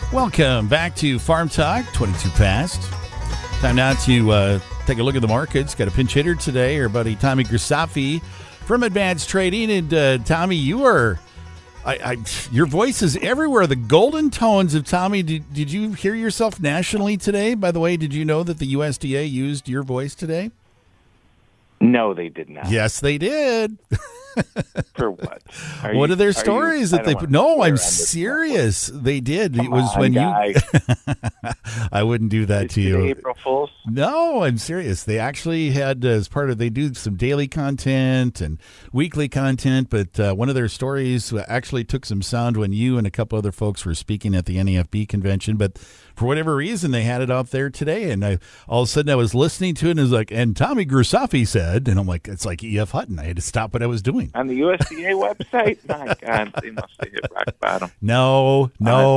Welcome back to Farm Talk, 22 past. Time now to take a look at the markets. Got a pinch hitter today, our buddy Tommy Grisafi from Advanced Trading. And Tommy, you are, your voice is everywhere. The golden tones of Tommy. Did you hear yourself nationally today? By the way, did you know that the USDA used your voice today? No, they did not. Yes, they did. For what? What are their stories that they put? No, I'm serious. They did. It was when you. I wouldn't do that to you. April Fools? No, I'm serious. They actually had, as part of, they do some daily content and weekly content, but one of their stories actually took some sound when you and a couple other folks were speaking at the NAFB convention. But for whatever reason, they had it out there today, and all of a sudden I was listening to it, and it was like, and Tommy Grisafi said, and I'm like, it's like E.F. Hutton. I had to stop what I was doing. On the USDA website? My God, they must have hit rock bottom. No.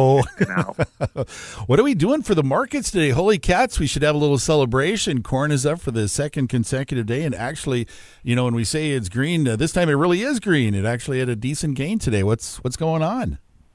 What are we doing for the markets today? Holy cats, we should have a little celebration. Corn is up for the second consecutive day, and actually, you know, when we say it's green, this time it really is green. It actually had a decent gain today. What's going on?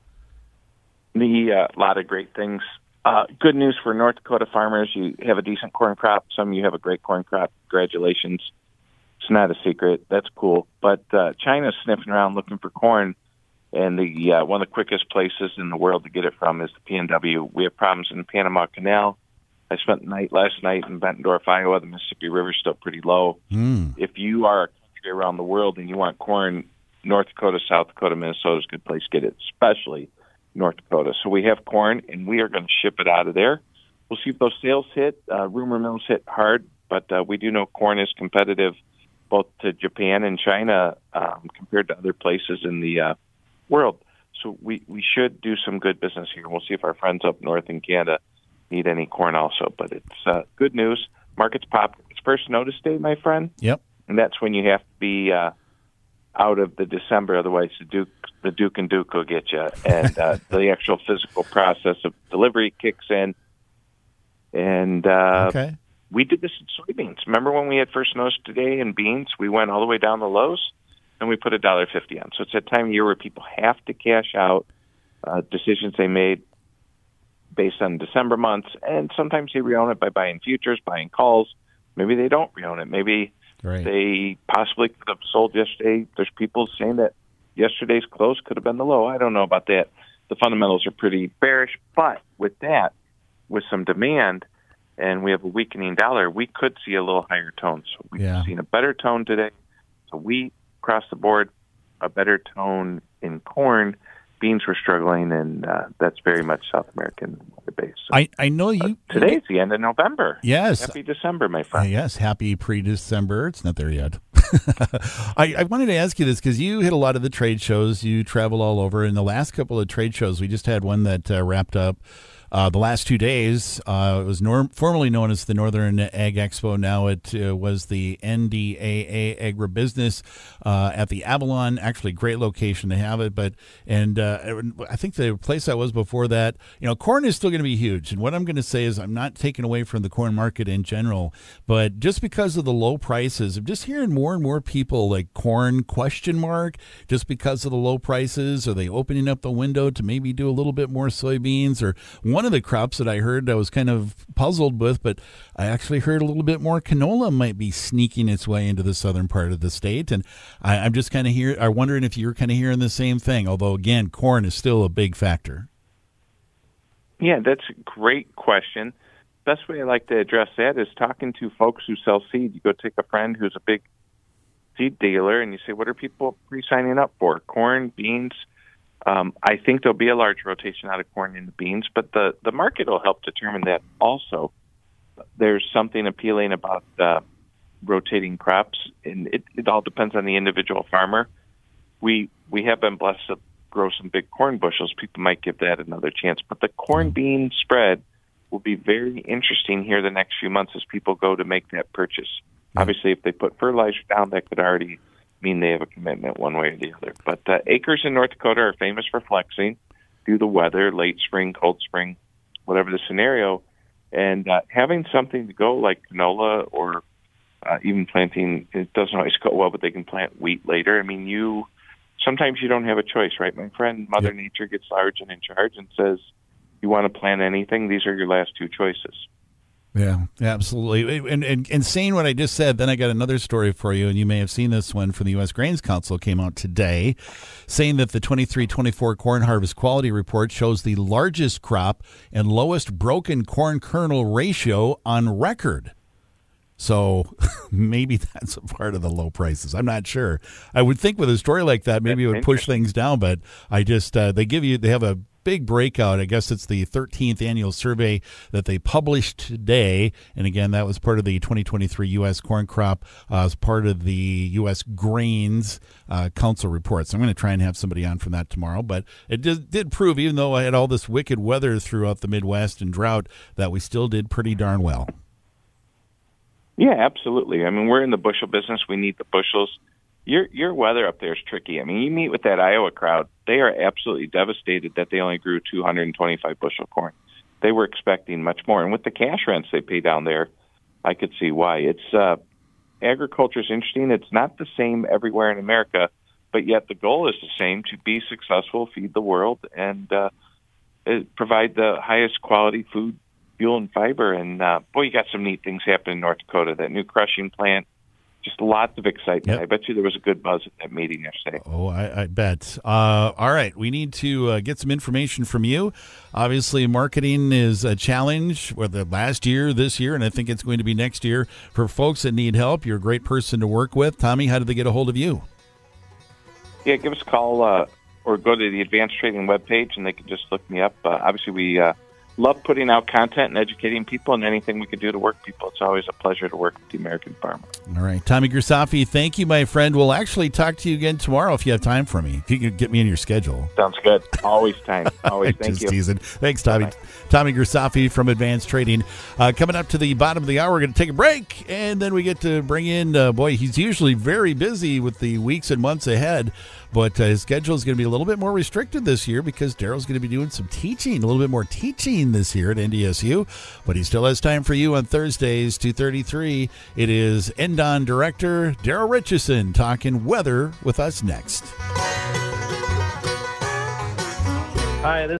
A lot of great things. Good news for North Dakota farmers. You have a decent corn crop. Some of you have a great corn crop. Congratulations. It's not a secret. That's cool. But China's sniffing around looking for corn, and the one of the quickest places in the world to get it from is the PNW. We have problems in the Panama Canal. I spent the night last night in Bettendorf, Iowa. The Mississippi River's still pretty low. If you are a country around the world and you want corn, North Dakota, South Dakota, Minnesota is a good place to get it, especially North Dakota. So we have corn, and we are going to ship it out of there. We'll see if those sales hit. Rumor mills hit hard, but we do know corn is competitive both to Japan and China compared to other places in the world. So we should do some good business here. We'll see if our friends up north in Canada need any corn also. But it's good news. Markets pop. It's first notice day, my friend. Yep. And that's when you have to be out of the December, otherwise the Duke and Duke will get you, and the actual physical process of delivery kicks in. And okay. We did this in soybeans. Remember when we had first notice today in beans? We went all the way down the lows, and we put $1.50 on. So it's that time of year where people have to cash out decisions they made based on December months, and sometimes they reown it by buying futures, buying calls. Maybe they don't reown it. Maybe they possibly could have sold yesterday. There's people saying that yesterday's close could have been the low. I don't know about that. The fundamentals are pretty bearish, but with that, with some demand, and we have a weakening dollar, we could see a little higher tone. So we've seen a better tone today. So wheat across the board, a better tone in corn. Beans were struggling, and that's very much South American based. So, I know you. Today's the end of November. Yes. Happy December, my friend. Yes, happy pre-December. It's not there yet. I wanted to ask you this because you hit a lot of the trade shows. You travel all over. In the last couple of trade shows, we just had one that wrapped up the last 2 days. It was formerly known as the Northern Ag Expo. Now it was the NDAA Agribusiness at the Avalon. Actually, great location to have it. And I think the place I was before that, you know, corn is still going to be huge. And what I'm going to say is I'm not taking away from the corn market in general, but just because of the low prices, I'm just hearing more and more people like corn ? Just because of the low prices, are they opening up the window to maybe do a little bit more soybeans? Or one of the crops that I heard I was kind of puzzled with, but I actually heard a little bit more canola might be sneaking its way into the southern part of the state. And I'm just kind of I'm wondering if you're kind of hearing the same thing, although, again, corn is still a big factor. Yeah, that's a great question. Best way I like to address that is talking to folks who sell seed. You go take a friend who's a big seed dealer, and you say, what are people pre-signing up for? Corn, beans? I think there'll be a large rotation out of corn into beans, but the market will help determine that also. There's something appealing about rotating crops, and it all depends on the individual farmer. We have been blessed to grow some big corn bushels. People might give that another chance, but the corn-bean spread will be very interesting here the next few months as people go to make that purchase. Obviously, if they put fertilizer down, that could already mean they have a commitment one way or the other. But acres in North Dakota are famous for flexing due to the weather, late spring, cold spring, whatever the scenario. And having something to go like canola or even planting, it doesn't always go well, but they can plant wheat later. I mean, sometimes you don't have a choice, right, my friend? Mother Nature gets large and in charge and says, you want to plant anything, these are your last two choices. Yeah, absolutely. And saying what I just said, then I got another story for you, and you may have seen this one from the U.S. Grains Council, came out today, saying that the 23-24 corn harvest quality report shows the largest crop and lowest broken corn kernel ratio on record. So maybe that's a part of the low prices. I'm not sure. I would think with a story like that, maybe it would push things down, but I just, they have a big breakout. I guess it's the 13th annual survey that they published today. And again, that was part of the 2023 U.S. corn crop as part of the U.S. Grains Council report. So I'm going to try and have somebody on from that tomorrow. But it did prove, even though I had all this wicked weather throughout the Midwest and drought, that we still did pretty darn well. Yeah, absolutely. I mean, we're in the bushel business. We need the bushels. Your weather up there is tricky. I mean, you meet with that Iowa crowd. They are absolutely devastated that they only grew 225 bushel corn. They were expecting much more. And with the cash rents they pay down there, I could see why. It's agriculture is interesting. It's not the same everywhere in America, but yet the goal is the same: to be successful, feed the world, and provide the highest quality food, fuel, and fiber. And boy, you got some neat things happening in North Dakota. That new crushing plant. Just lots of excitement. Yep. I bet you there was a good buzz at that meeting yesterday. Oh, I bet. All right. We need to get some information from you. Obviously, marketing is a challenge, whether last year, this year, and I think it's going to be next year for folks that need help. You're a great person to work with. Tommy, how did they get a hold of you? Yeah, give us a call or go to the Advanced Trading webpage, and they can just look me up. Obviously, we love putting out content and educating people, and anything we can do to work people. It's always a pleasure to work with the American farmer. All right. Tommy Grisafi, thank you, my friend. We'll actually talk to you again tomorrow if you have time for me, if you can get me in your schedule. Sounds good. Always time. Always. Thank you. Teasing. Thanks, Tommy. Bye-bye. Tommy Grisafi from Advanced Trading. Coming up to the bottom of the hour, we're going to take a break, and then we get to bring in, he's usually very busy with the weeks and months ahead, but his schedule is going to be a little bit more restricted this year because Daryl's going to be doing some teaching, a little bit more teaching this year at NDSU, but he still has time for you on Thursdays, 2:33. It is NDON Director Daryl Richardson talking weather with us next. Hi, this